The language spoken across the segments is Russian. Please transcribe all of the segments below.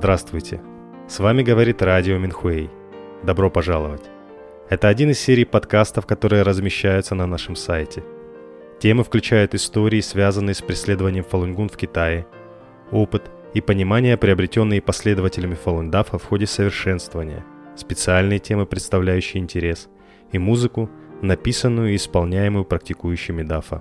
Здравствуйте! С вами говорит радио Минхуэй. Добро пожаловать! Это один из серий подкастов, которые размещаются на нашем сайте. Темы включают истории, связанные с преследованием фалунгун в Китае, опыт и понимание, приобретенные последователями фалундафа в ходе совершенствования, специальные темы, представляющие интерес, и музыку, написанную и исполняемую практикующими дафа.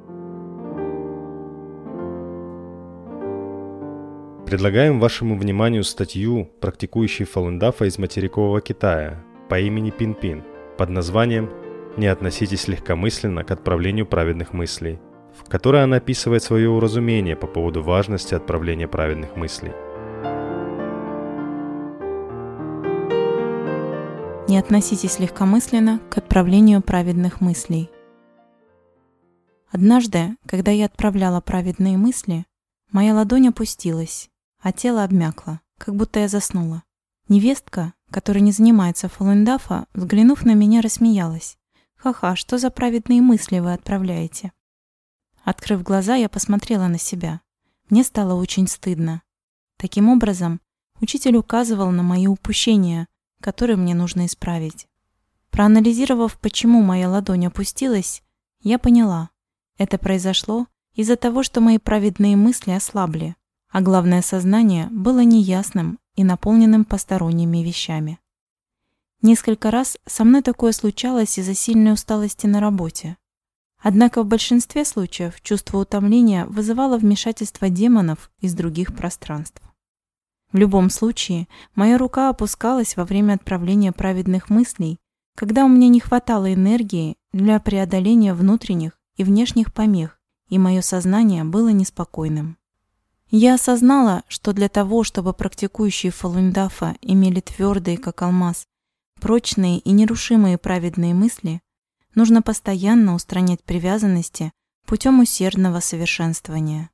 Предлагаем вашему вниманию статью практикующей фалундафа из материкового Китая по имени Пин-Пин под названием «Не относитесь легкомысленно к отправлению праведных мыслей», в которой она описывает свое уразумение по поводу важности отправления праведных мыслей. Не относитесь легкомысленно к отправлению праведных мыслей. Однажды, когда я отправляла праведные мысли, моя ладонь опустилась, а тело обмякло, как будто я заснула. Невестка, которая не занимается фалундафа, взглянув на меня, рассмеялась. «Ха-ха, что за праведные мысли вы отправляете?» Открыв глаза, я посмотрела на себя. Мне стало очень стыдно. Таким образом, учитель указывал на мои упущения, которые мне нужно исправить. Проанализировав, почему моя ладонь опустилась, я поняла, это произошло из-за того, что мои праведные мысли ослабли, а главное, сознание было неясным и наполненным посторонними вещами. Несколько раз со мной такое случалось из-за сильной усталости на работе. Однако в большинстве случаев чувство утомления вызывало вмешательство демонов из других пространств. В любом случае, моя рука опускалась во время отправления праведных мыслей, когда у меня не хватало энергии для преодоления внутренних и внешних помех, и мое сознание было неспокойным. Я осознала, что для того, чтобы практикующие фалундафа имели твердые, как алмаз, прочные и нерушимые праведные мысли, нужно постоянно устранять привязанности путем усердного совершенствования.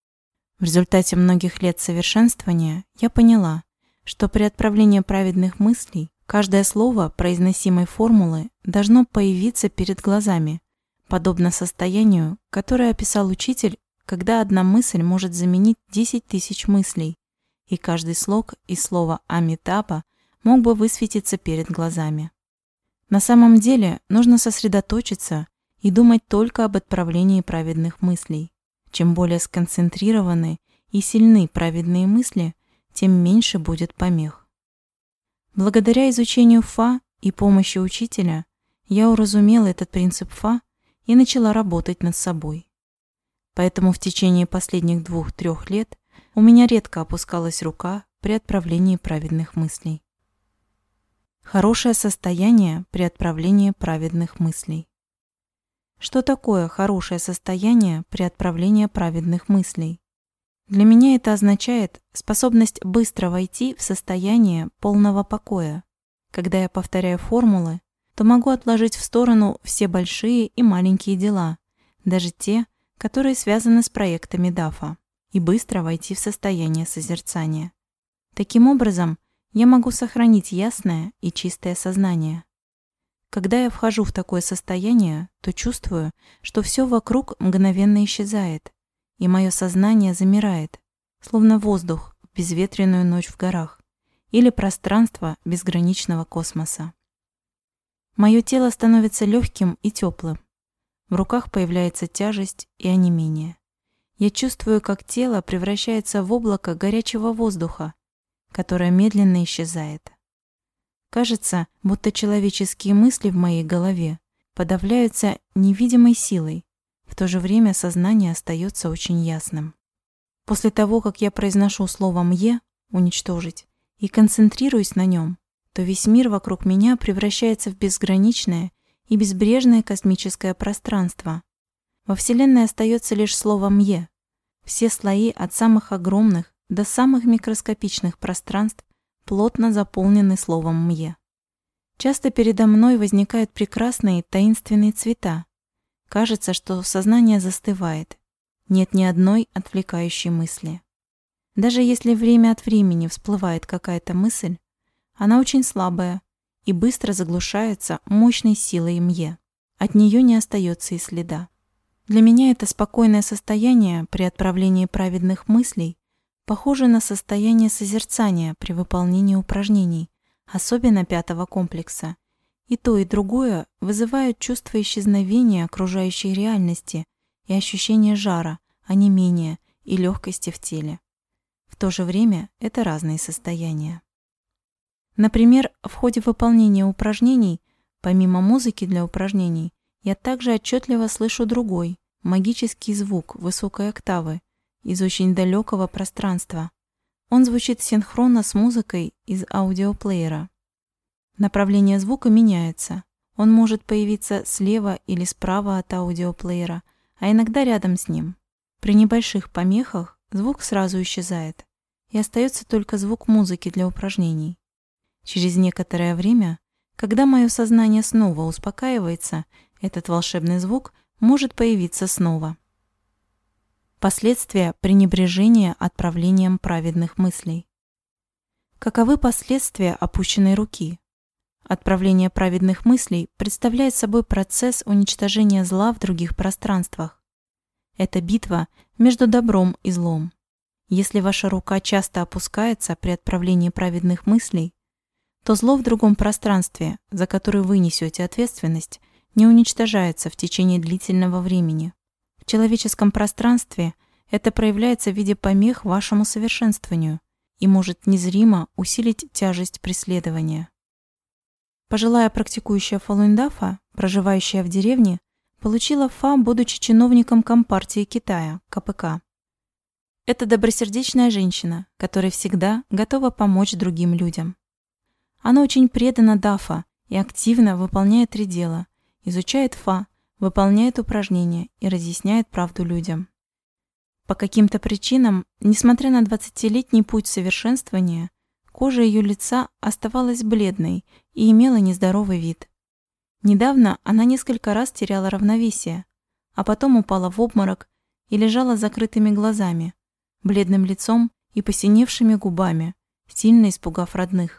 В результате многих лет совершенствования я поняла, что при отправлении праведных мыслей каждое слово произносимой формулы должно появиться перед глазами, подобно состоянию, которое описал учитель, когда одна мысль может заменить 10 тысяч мыслей, и каждый слог из слова «Амитаба» мог бы высветиться перед глазами. На самом деле нужно сосредоточиться и думать только об отправлении праведных мыслей. Чем более сконцентрированы и сильны праведные мысли, тем меньше будет помех. Благодаря изучению Фа и помощи учителя я уразумела этот принцип Фа и начала работать над собой. Поэтому в течение последних 2-3 лет у меня редко опускалась рука при отправлении праведных мыслей. Хорошее состояние при отправлении праведных мыслей. Что такое хорошее состояние при отправлении праведных мыслей? Для меня это означает способность быстро войти в состояние полного покоя. Когда я повторяю формулы, то могу отложить в сторону все большие и маленькие дела, даже те, которые связаны с проектами дафа, и быстро войти в состояние созерцания. Таким образом, я могу сохранить ясное и чистое сознание. Когда я вхожу в такое состояние, то чувствую, что все вокруг мгновенно исчезает, и мое сознание замирает, словно воздух в безветренную ночь в горах или пространство безграничного космоса. Мое тело становится легким и теплым. В руках появляется тяжесть и онемение. Я чувствую, как тело превращается в облако горячего воздуха, которое медленно исчезает. Кажется, будто человеческие мысли в моей голове подавляются невидимой силой, в то же время сознание остается очень ясным. После того, как я произношу слово «мье» — «уничтожить» и концентрируюсь на нем, то весь мир вокруг меня превращается в безграничное и безбрежное космическое пространство. Во Вселенной остается лишь слово «мье». Все слои от самых огромных до самых микроскопичных пространств плотно заполнены словом «мье». Часто передо мной возникают прекрасные таинственные цвета. Кажется, что сознание застывает. Нет ни одной отвлекающей мысли. Даже если время от времени всплывает какая-то мысль, она очень слабая и быстро заглушается мощной силой мье. От нее не остается и следа. Для меня это спокойное состояние при отправлении праведных мыслей похоже на состояние созерцания при выполнении упражнений, особенно 5-го комплекса. И то, и другое вызывают чувство исчезновения окружающей реальности и ощущение жара, онемения и легкости в теле. В то же время это разные состояния. Например, в ходе выполнения упражнений, помимо музыки для упражнений, я также отчетливо слышу другой, магический звук высокой октавы из очень далекого пространства. Он звучит синхронно с музыкой из аудиоплеера. Направление звука меняется. Он может появиться слева или справа от аудиоплеера, а иногда рядом с ним. При небольших помехах звук сразу исчезает, и остается только звук музыки для упражнений. Через некоторое время, когда мое сознание снова успокаивается, этот волшебный звук может появиться снова. Последствия пренебрежения отправлением праведных мыслей. Каковы последствия опущенной руки? Отправление праведных мыслей представляет собой процесс уничтожения зла в других пространствах. Это битва между добром и злом. Если ваша рука часто опускается при отправлении праведных мыслей, то зло в другом пространстве, за которое вы несете ответственность, не уничтожается в течение длительного времени. В человеческом пространстве это проявляется в виде помех вашему совершенствованию и может незримо усилить тяжесть преследования. Пожилая практикующая Фалун-Дафа, проживающая в деревне, получила ФА, будучи чиновником Компартии Китая, КПК. Это добросердечная женщина, которая всегда готова помочь другим людям. Она очень предана Дафа и активно выполняет 3 дела: изучает ФА, выполняет упражнения и разъясняет правду людям. По каким-то причинам, несмотря на 20-летний путь совершенствования, кожа ее лица оставалась бледной и имела нездоровый вид. Недавно она несколько раз теряла равновесие, а потом упала в обморок и лежала с закрытыми глазами, бледным лицом и посиневшими губами, сильно испугав родных.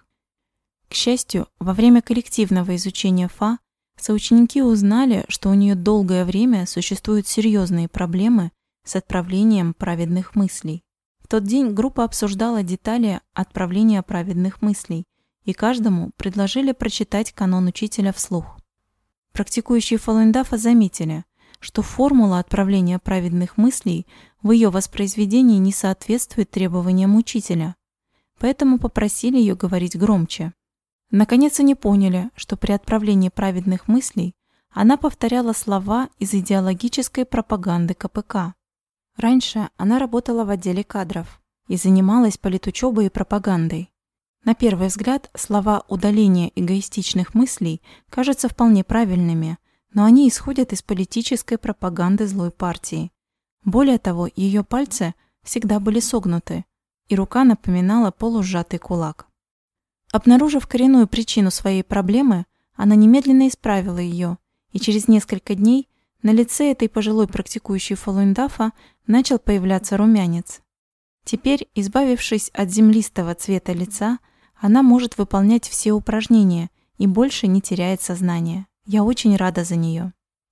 К счастью, во время коллективного изучения ФА соученики узнали, что у нее долгое время существуют серьезные проблемы с отправлением праведных мыслей. В тот день группа обсуждала детали отправления праведных мыслей, и каждому предложили прочитать канон учителя вслух. Практикующие Фалун-Дафа заметили, что формула отправления праведных мыслей в ее воспроизведении не соответствует требованиям учителя, поэтому попросили ее говорить громче. Наконец они поняли, что при отправлении праведных мыслей она повторяла слова из идеологической пропаганды КПК. Раньше она работала в отделе кадров и занималась политучебой и пропагандой. На первый взгляд, слова удаления эгоистичных мыслей кажутся вполне правильными, но они исходят из политической пропаганды злой партии. Более того, ее пальцы всегда были согнуты, и рука напоминала полусжатый кулак. Обнаружив коренную причину своей проблемы, она немедленно исправила ее, и через несколько дней на лице этой пожилой практикующей Фалун-Дафа начал появляться румянец. Теперь, избавившись от землистого цвета лица, она может выполнять все упражнения и больше не теряет сознание. Я очень рада за нее.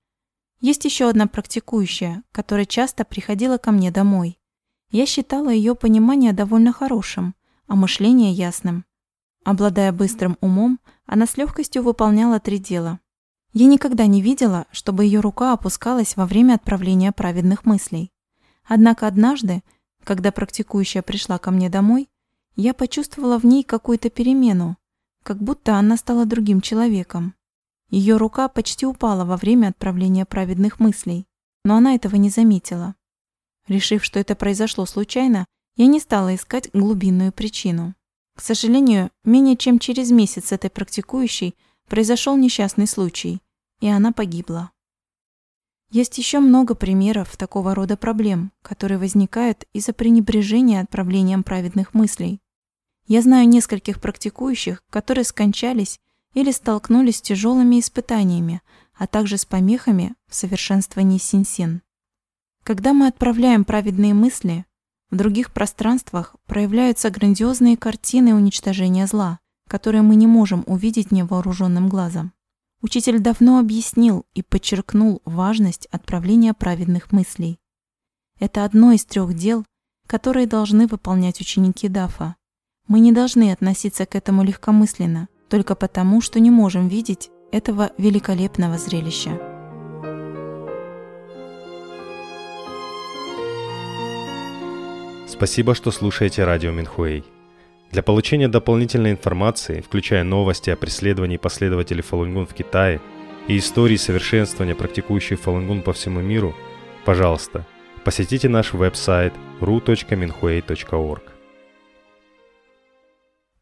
Есть еще одна практикующая, которая часто приходила ко мне домой. Я считала ее понимание довольно хорошим, а мышление ясным. Обладая быстрым умом, она с легкостью выполняла 3 дела. Я никогда не видела, чтобы ее рука опускалась во время отправления праведных мыслей. Однако однажды, когда практикующая пришла ко мне домой, я почувствовала в ней какую-то перемену, как будто она стала другим человеком. Ее рука почти упала во время отправления праведных мыслей, но она этого не заметила. Решив, что это произошло случайно, я не стала искать глубинную причину. К сожалению, менее чем через месяц этой практикующей произошел несчастный случай, и она погибла. Есть еще много примеров такого рода проблем, которые возникают из-за пренебрежения отправлением праведных мыслей. Я знаю нескольких практикующих, которые скончались или столкнулись с тяжелыми испытаниями, а также с помехами в совершенствовании синсин. Когда мы отправляем праведные мысли, в других пространствах проявляются грандиозные картины уничтожения зла, которые мы не можем увидеть невооруженным глазом. Учитель давно объяснил и подчеркнул важность отправления праведных мыслей. Это одно из 3 дел, которые должны выполнять ученики Дафа. Мы не должны относиться к этому легкомысленно, только потому, что не можем видеть этого великолепного зрелища. Спасибо, что слушаете радио Минхуэй. Для получения дополнительной информации, включая новости о преследовании последователей Фалунгун в Китае и истории совершенствования практикующих Фалунгун по всему миру, пожалуйста, посетите наш веб-сайт ru.minhui.org.